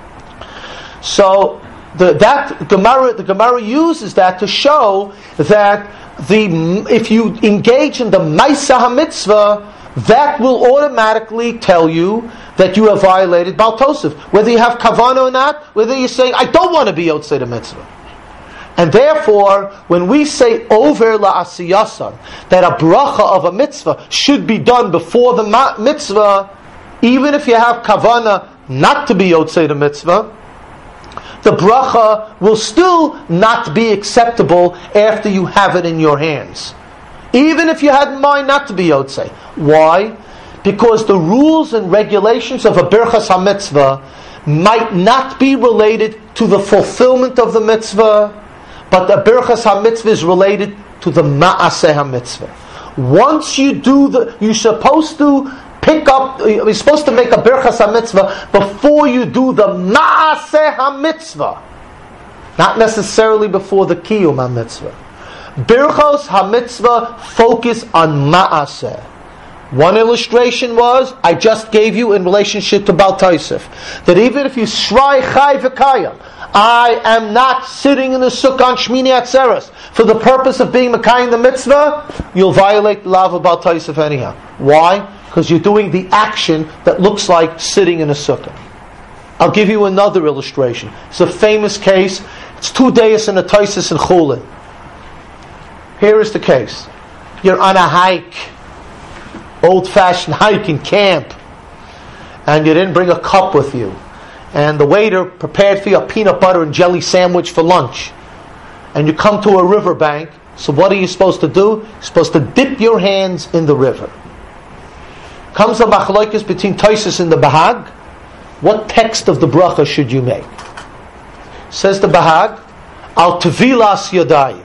So the Gemara uses that to show that if you engage in the Maisa HaMitzvah, that will automatically tell you that you have violated Baal Tosef. Whether you have kavanah or not, whether you're saying, I don't want to be Yotzei the mitzvah. And therefore, when we say over la'asiyasan, that a bracha of a mitzvah should be done before the mitzvah, even if you have kavanah not to be Yotzei the mitzvah, the bracha will still not be acceptable after you have it in your hands. Even if you had in mind not to be Yotzei. Why? Because the rules and regulations of a Birchas HaMitzvah might not be related to the fulfillment of the mitzvah, but the Birchas HaMitzvah is related to the Ma'aseh HaMitzvah. Once you do you're supposed to you're supposed to make a Birchas HaMitzvah before you do the Ma'aseh HaMitzvah. Not necessarily before the Kiyum HaMitzvah. Birchos HaMitzvah focus on Ma'aseh. One illustration was, I just gave you in relationship to Baal Tosef, that even if you shrei chai v'kayam, I am not sitting in the Sukkah on Shmini Atzeres for the purpose of being Mekayim the mitzvah, you'll violate the law of Baal Tosef anyhow. Why? Because you're doing the action that looks like sitting in a Sukkah. I'll give you another illustration. It's a famous case. It's 2 days in a Tosef in Chulin. Here is the case. You're on a hike, old-fashioned hike in camp, and you didn't bring a cup with you, and the waiter prepared for you a peanut butter and jelly sandwich for lunch, and you come to a riverbank. So what are you supposed to do? You're supposed to dip your hands in the river. Comes the machlokes between Tosfos and the Bahag. What text of the bracha should you make? Says the Bahag, al tevilas yadayim,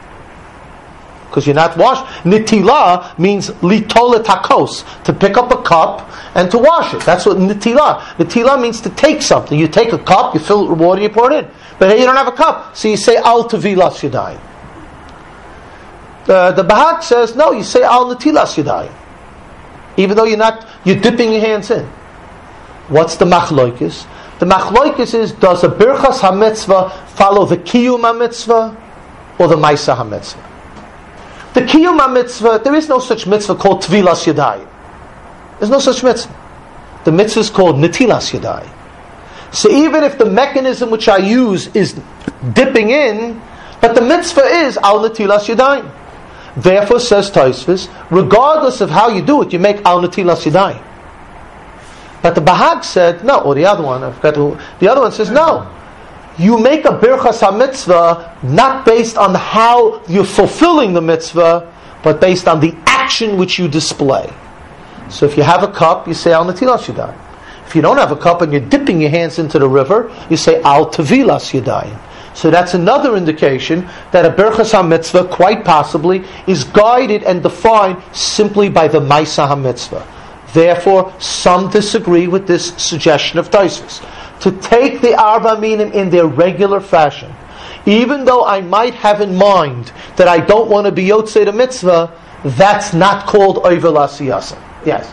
because you're not washed. Nitilah means litolet hakos, to pick up a cup and to wash it. That's what nitilah. Nitilah means to take something. You take a cup, you fill it with water, you pour it in. But here you don't have a cup, so you say al tevilas yadayim. The Bahag says no, you say al nitilas yadayim, even though you're dipping your hands in. What's the machlokes? The machlokes is, does a Birchas HaMitzvah follow the Kiyum HaMitzvah or the Maisa HaMitzvah? The Kiyum HaMitzvah, there is no such mitzvah called Tvilas Yadayim. There's no such mitzvah. The mitzvah is called Netilas Yadayim. So even if the mechanism which I use is dipping in, but the mitzvah is Al Netilas Yadayim. Therefore, says Tosfos, regardless of how you do it, you make Al Netilas Yadayim. But the Bahag said no, or the other one, I forgot who. The other one says no. you make a birchas ha-mitzvah not based on how you're fulfilling the mitzvah, but based on the action which you display. So if you have a cup, you say al netilas yadayim. If you don't have a cup and you're dipping your hands into the river, you say al tevilas yadayim. So that's another indication that a berachas ha-mitzvah, quite possibly, is guided and defined simply by the ma'aseh ha-mitzvah. Therefore, some disagree with this suggestion of Tosfos. To take the arba minim in their regular fashion, even though I might have in mind that I don't want to be yotzei the mitzvah, that's not called oivel asiyasa. Yes?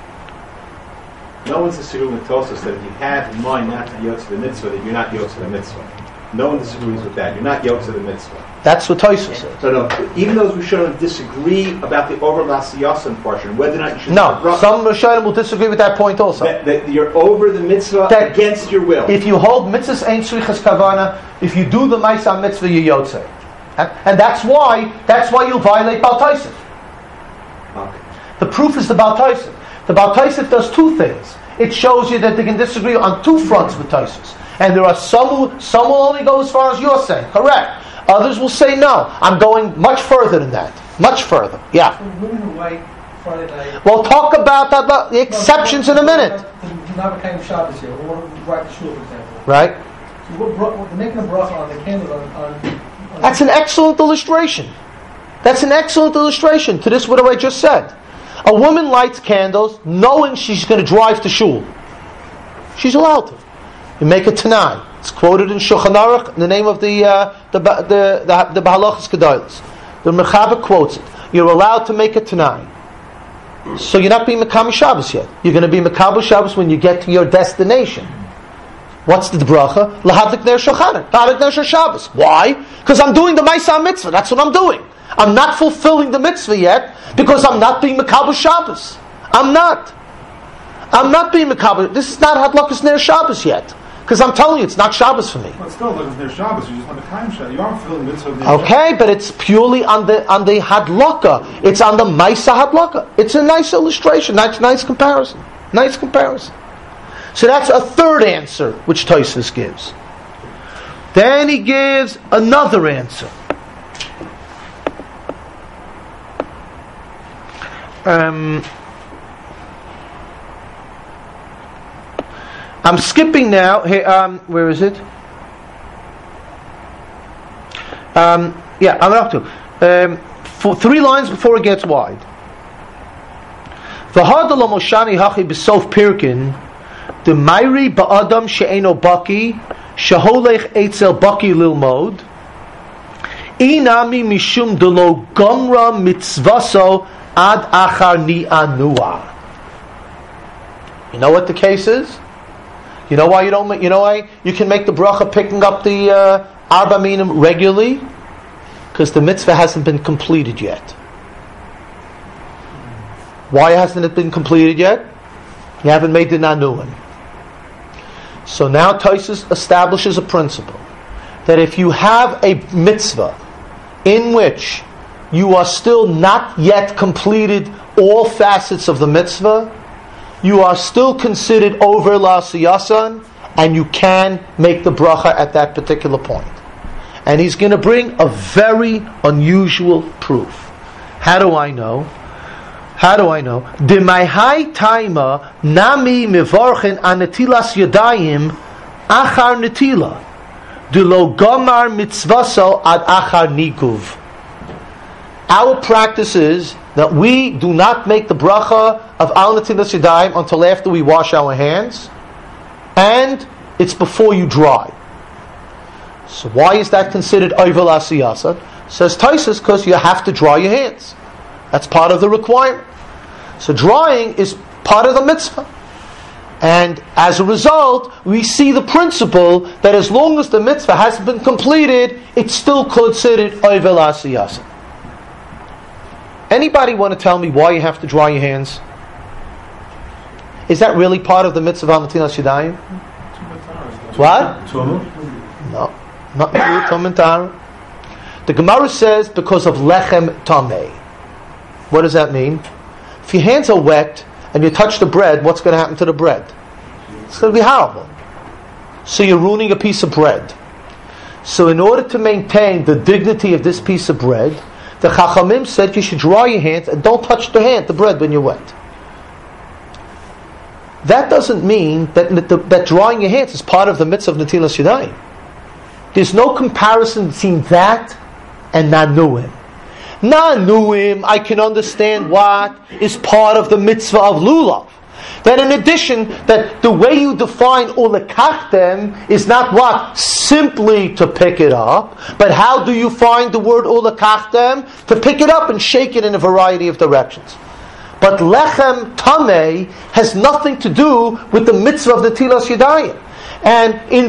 No one's disagreeing with Tosfos that if you have in mind not to be yotzei the mitzvah, that you're not yotzei the mitzvah. No one disagrees with that. You're not yotzei the mitzvah. That's what Tosfos says. No. Even those Rishonim disagree about the over lasiyasan portion, whether or not you should. No, some Rishonim will disagree with that point also. That you're over the mitzvah that against your will. If you hold mitzvahs ein tzrichas kavana, if you do the ma'aseh mitzvah, you're yotzei, and that's why you'll violate Baal Tosef. Okay. The proof is the Baal Tosef. The Baal Tosef does two things. It shows you that they can disagree on two fronts with Tosfos. And there are some will only go as far as you're saying. Correct. Others will say, no, I'm going much further than that. Much further. Yeah. So women who wait Friday night. We'll talk about that, the exceptions in a minute. Do not have a kind of Shabbos here. We want to write the shul, for example. Right? So we're making a bracha on the candle on That's an excellent illustration. That's an excellent illustration to this, what I just said. A woman lights candles knowing she's going to drive to shul. She's allowed to. You make a Tanai. It's quoted in Shulchan Aruch in the name of the Bahalachas Kedolos. The Mechaber quotes it. You're allowed to make a Tanai. So you're not being Mekabel Shabbos yet. You're going to be Mekabel Shabbos when you get to your destination. What's the bracha? Lahadlik ner Shulchan, Lahadlik ner Shabbos. Why? Because I'm doing the Ma'aseh mitzvah. That's what I'm doing. I'm not fulfilling the mitzvah yet because I'm not being Mekabel Shabbos. I'm not being Mekabel. This is not Hadlakas ner Shabbos yet. Because I'm telling you, it's not Shabbos for me. But still, like, there's Shabbos. You just have a time Shabbos. You aren't fulfilling mitzvah of the Okay, but it's purely on the hadlaka. It's on the ma'aseh hadlaka. It's a nice illustration. Nice comparison. Nice comparison. So that's a third answer which Tosfos gives. Then he gives another answer. I'm skipping now. Here, where is it? I'm up to for 3 lines before it gets wide. V'hadal moshani hachi b'sof pirkin the mayri ba'adam she'eno baki sheholech etzel baki lilmod inami mishum delo gomra mitzvaso ad achar ni anua. You know what the case is? You know why you don't? You know why you can make the bracha picking up the arba minim regularly? Because the mitzvah hasn't been completed yet. Why hasn't it been completed yet? You haven't made the nanuin. So now Tosfos establishes a principle that if you have a mitzvah in which you are still not yet completed all facets of the mitzvah, you are still considered over la'asiyasan, and you can make the bracha at that particular point. And he's going to bring a very unusual proof. How do I know? D'mayhai taima nami mevorchen anetilas yadayim achar netila d'lo gomar mitzvaso ad achar niguv. Our practice is that we do not make the bracha of al netilas yadayim until after we wash our hands, and it's before you dry. So why is that considered oivel asiyasa? Says Tosfos, because you have to dry your hands. That's part of the requirement. So drying is part of the mitzvah. And as a result, we see the principle that as long as the mitzvah hasn't been completed, it's still considered oivel asiyasa. Anybody want to tell me why you have to dry your hands? Is that really part of the mitzvah of netilas yadayim? What? No. Not Tum. The Gemara says because of lechem tameh. What does that mean? If your hands are wet and you touch the bread, what's going to happen to the bread? It's going to be horrible. So you're ruining a piece of bread. So in order to maintain the dignity of this piece of bread, the Chachamim said you should dry your hands and don't touch the bread when you're wet. That doesn't mean that drying your hands is part of the mitzvah of Netilas Yadayim. There's no comparison between that and Nanuim. Nanuim, I can understand what is part of the mitzvah of Lulav. That in addition, that the way you define ulekachtem is not what? Simply to pick it up, but how do you find the word ulekachtem? To pick it up and shake it in a variety of directions. But lechem tameh has nothing to do with the mitzvah of the Netilas Yadayim. And in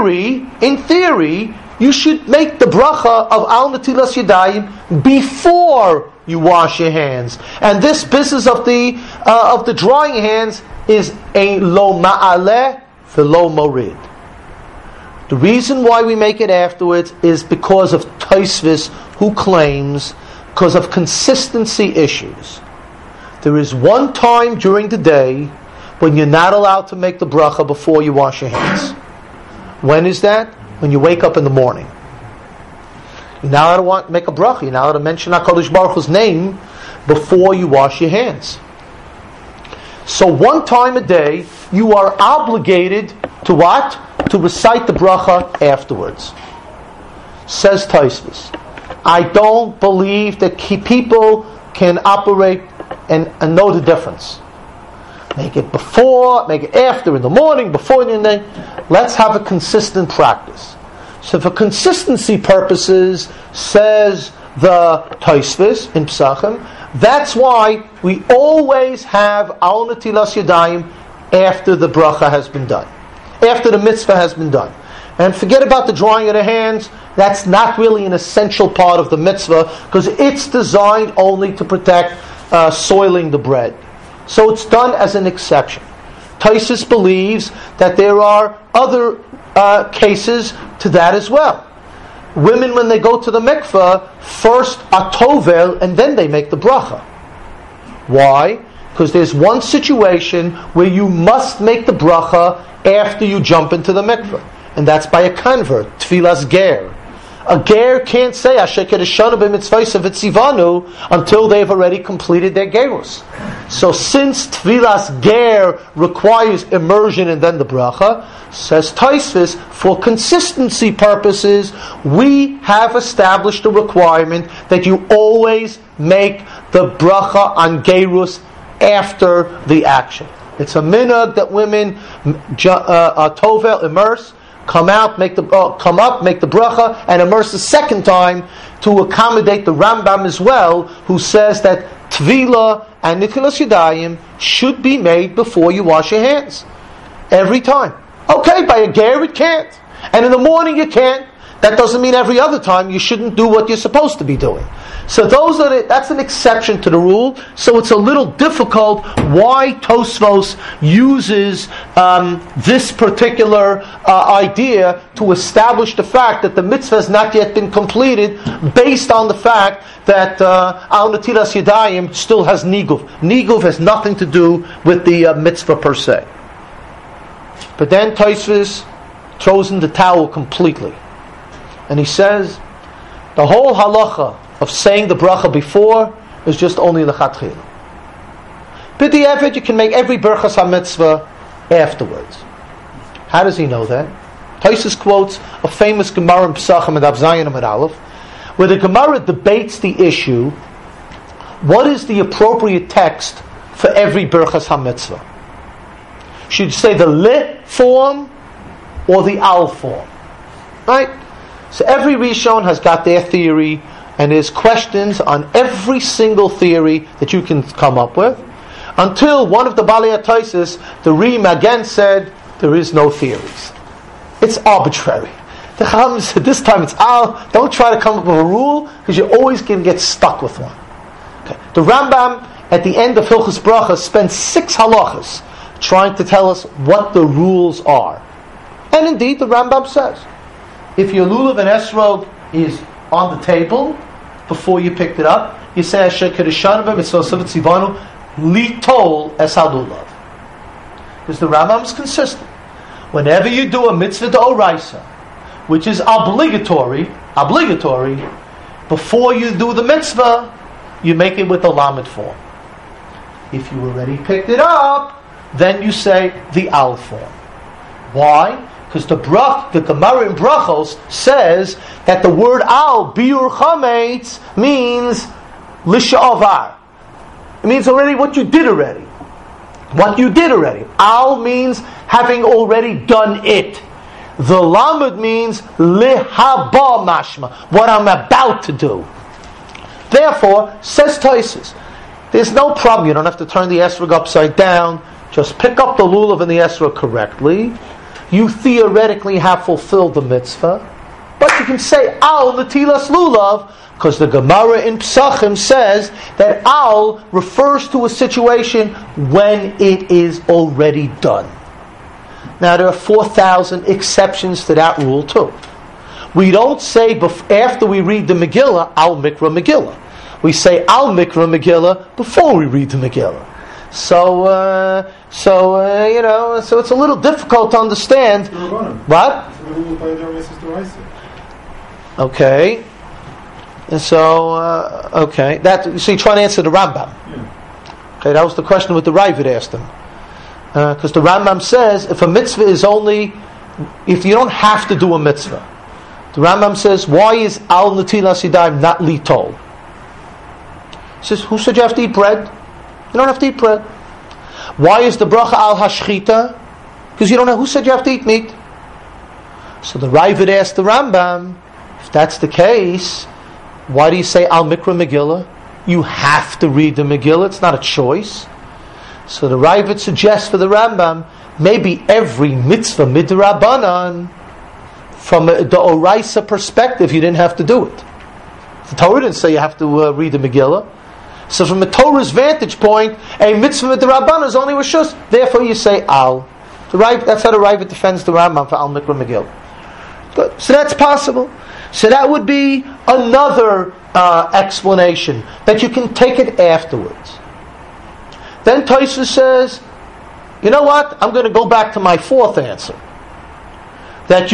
theory, you should make the bracha of al Netilas Yadayim before you wash your hands. And this business of the drying hands is a lo ma'aleh v'lo morid. The reason why we make it afterwards is because of Tosfos, who claims because of consistency issues. There is one time during the day when you're not allowed to make the bracha before you wash your hands. When is that? When you wake up in the morning. You're not allowed to make a bracha. You're not allowed to mention HaKadosh Baruch Hu's name before you wash your hands. So one time a day, you are obligated to what? To recite the bracha afterwards. Says Tosfos, I don't believe that people can operate and know the difference. Make it before, make it after, in the morning, before in the night. Let's have a consistent practice. So for consistency purposes, says the Tosfos in Pesachim, that's why we always have al Netilas Yadayim after the bracha has been done. After the mitzvah has been done. And forget about the drying of the hands. That's not really an essential part of the mitzvah, because it's designed only to protect soiling the bread. So it's done as an exception. Tosfos believes that there are other cases to that as well. Women, when they go to the mikveh, first atovel and then they make the bracha. Why? Because there's one situation where you must make the bracha after you jump into the mikveh, and that's by a convert, tfilas ger. A ger can't say Asher Kedeshanu b'mitzvayis v'tzivanu until they've already completed their gerus. So since tfilas ger requires immersion and then the bracha, says Tosfos, for consistency purposes, we have established a requirement that you always make the bracha on gerus after the action. It's a minhag that women tovel, immerse, come up, make the bracha, and immerse the second time to accommodate the Rambam as well, who says that Tvila and Netilas Yadayim should be made before you wash your hands. Every time. Okay, by a ger it can't. And in the morning you can't. That doesn't mean every other time you shouldn't do what you're supposed to be doing. So that's an exception to the rule. So it's a little difficult why Tosfos uses this particular idea to establish the fact that the mitzvah has not yet been completed, based on the fact that Al Netilas Yadayim still has niguv. Niguv has nothing to do with the mitzvah per se. But then Tosfos throws in the towel completely. And he says, the whole halacha of saying the bracha before is just only lechatchila. B'diavad, you can make every berachas ha-mitzvah afterwards. How does he know that? Tosfos quotes a famous Gemara in Pesachim and Daf Zayin Amud Aleph, where the Gemara debates the issue, what is the appropriate text for every berachas ha-mitzvah? Should you say the le form or the al form? Right? So every Rishon has got their theory, and there's questions on every single theory that you can come up with, until one of the Balei HaTosfos, the Rim again, said there is no theories. It's arbitrary. The Chacham said this time it's al. Don't try to come up with a rule, because you're always going to get stuck with one. Okay. The Rambam at the end of Hilchos Brachas spends 6 halachas trying to tell us what the rules are. And indeed, the Rambam says, if your lulav and esrog is on the table before you picked it up, you say Asher Kedeshanu b'mitzvah v'tzivanu litol es halulav. Because the Rambam is consistent. Whenever you do a mitzvah d'oraisa, which is obligatory, before you do the mitzvah, you make it with the lamed form. If you already picked it up, then you say the al form. Why? Because the Gemara in Brachos says that the word al, biur chametz, means lisha'avar. It means already what you did already. What you did already. Al means having already done it. The lamed means lihaba mashma, what I'm about to do. Therefore, says Tosfos, there's no problem. You don't have to turn the esrog upside down. Just pick up the lulav and the esrog correctly. You theoretically have fulfilled the mitzvah, but you can say al netilas lulav, because the Gemara in Psachim says that al refers to a situation when it is already done. Now there are 4,000 exceptions to that rule too. We don't say after we read the Megillah, al mikra Megillah. We say al mikra Megillah before we read the Megillah. So it's a little difficult to understand. What? Okay. And so, so you're trying to answer the Rambam. Yeah. Okay, that was the question what the Ravid asked him. Because the Rambam says, if a mitzvah is only, if you don't have to do a mitzvah, the Rambam says, why is al netilas yadayim not litol? He says, who said you have to eat bread? You don't have to eat bread. Why is the bracha al hashchita? Because you don't know, who said you have to eat meat? So the Ravid asked the Rambam, if that's the case, why do you say al mikra Megillah? You have to read the Megillah, it's not a choice. So the Ravid suggests for the Rambam, maybe every mitzvah midrabanan, from the Oraisa perspective, you didn't have to do it. The Torah didn't say you have to read the Megillah. So from the Torah's vantage point, a mitzvah midrabanan is only rishus. Therefore, you say al. That's how the Ravid defends the Rambam for al mikra Megillah. Good. So that's possible. So that would be another explanation, that you can take it afterwards. Then Tosfos says, you know what? I'm going to go back to my fourth answer. That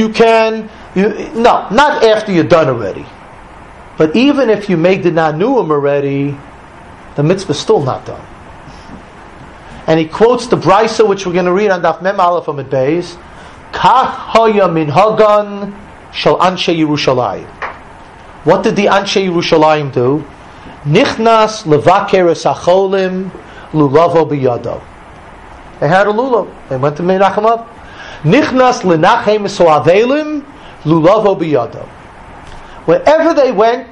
not after you're done already. But even if you made the nanuim already, the mitzvah is still not done. And he quotes the Brisa, which we're going to read on Daf Mem Aleph Amud Beis, Kach haya minhagan shel anshe Yerushalayim. What did the anshe Yerushalayim do? Nichnas levaker es hacholim lulavo biyado. They had a lulav. They went to Menachem Av. Nichnas lenachem es avelim lulavo biyado. Wherever they went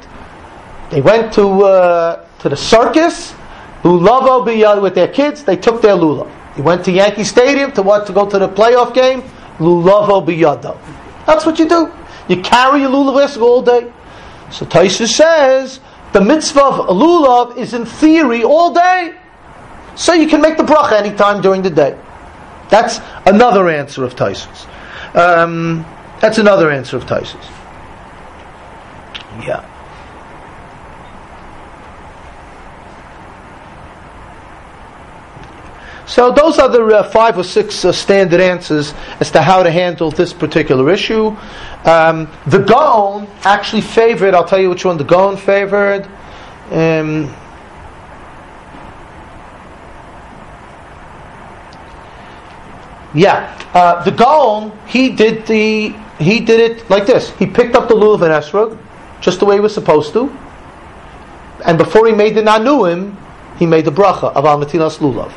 to the circus, lulavo biyado, with their kids. They took their lulav. He went to Yankee Stadium to go to the playoff game. Lulavo biyado. That's what you do. You carry your lulav all day. So Tosfos says the mitzvah of a lulav is in theory all day. So you can make the bracha anytime during the day. That's another answer of Tosfos. Yeah. So those are the 5 or 6 standard answers as to how to handle this particular issue. The Gaon actually favored, I'll tell you which one the Gaon favored. The Gaon, he did it like this. He picked up the lulav and esrog, just the way he was supposed to. And before he made the nanuim, he made the bracha of al netilas lulav.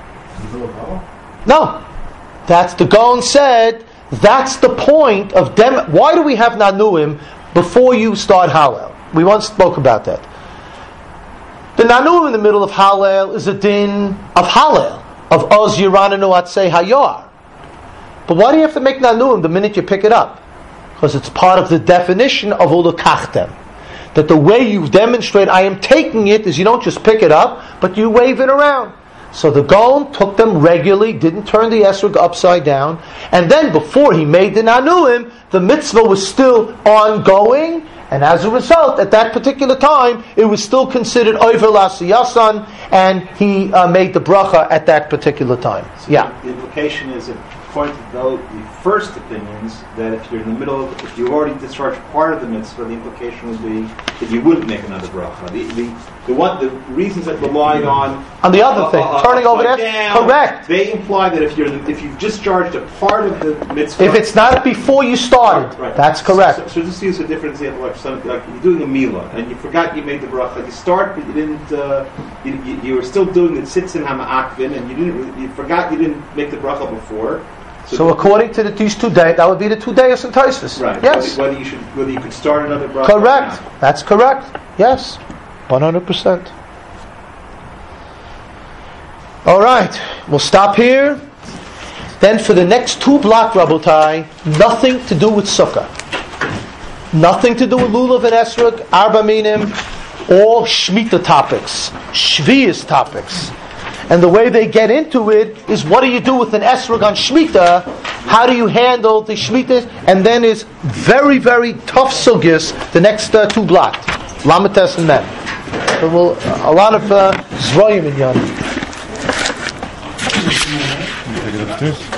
No, that's the Gaon said. That's the point of dem. Why do we have nanuim before you start Hallel? We once spoke about that. The nanuim in the middle of Hallel is a din of Hallel, of Oz Yiranenu Atzei Hayar. But why do you have to make nanuim the minute you pick it up? Because it's part of the definition of ulukachtem. That the way you demonstrate I am taking it is you don't just pick it up, but you wave it around. So the Gaon took them regularly, didn't turn the esrog upside down, and then before he made the nanuim, the mitzvah was still ongoing, and as a result, at that particular time, it was still considered over lasiyasan, and he made the bracha at that particular time. So the implication is if according to the first opinions, that if you're in the middle, if you already discharged part of the mitzvah, the implication would be that you wouldn't make another bracha. The reasons that relied on the other thing, turning over there, down, correct. They imply that if you've discharged a part of the mitzvah, If it's not before you started, right. that's correct. So just use a different example, like you're doing a milah and you forgot you made the bracha. You start, but you didn't. You were still doing the tzitzin hama'akvin, and you forgot you didn't make the bracha before. So according to these 2 days, that would be the 2 days in Tosfos. Right. Yes. Whether you could start another bracha. Correct. That's correct. Yes. 100%. All right. We'll stop here. Then for the next 2 block, Rabotai, nothing to do with Sukkah. Nothing to do with Lulav and Esrog, Arba Minim, all Shemitah topics, Shvius topics. And the way they get into it is, what do you do with an Esrog on Shemitah? How do you handle the Shemitah? And then is very, very tough sugis, the next 2 blocks, Lamites and Mem. So a lot of Zrayim in Yom.